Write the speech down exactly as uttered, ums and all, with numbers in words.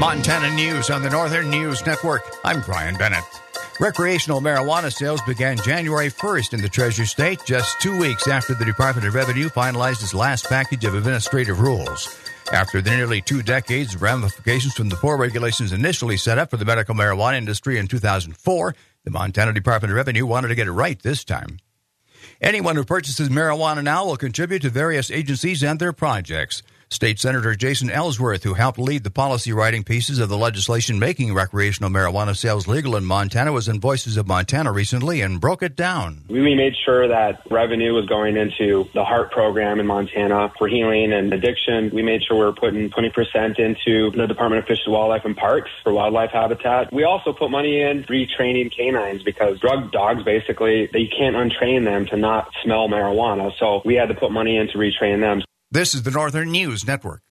Montana News on the Northern News Network. I'm Brian Bennett. Recreational marijuana sales began January first in the Treasure State, just two weeks after the Department of Revenue finalized its last package of administrative rules. After the nearly two decades of ramifications from the four regulations initially set up for the medical marijuana industry in two thousand four, the Montana Department of Revenue wanted to get it right this time. Anyone who purchases marijuana now will contribute to various agencies and their projects. State Senator Jason Ellsworth, who helped lead the policy-writing pieces of the legislation making recreational marijuana sales legal in Montana, was in Voices of Montana recently and broke it down. We made sure that revenue was going into the HEART program in Montana for healing and addiction. We made sure we were putting twenty percent into the Department of Fish and Wildlife and Parks for wildlife habitat. We also put money in retraining canines because drug dogs, basically, you can't untrain them to not smell marijuana. So we had to put money in to retrain them. This is the Northern News Network.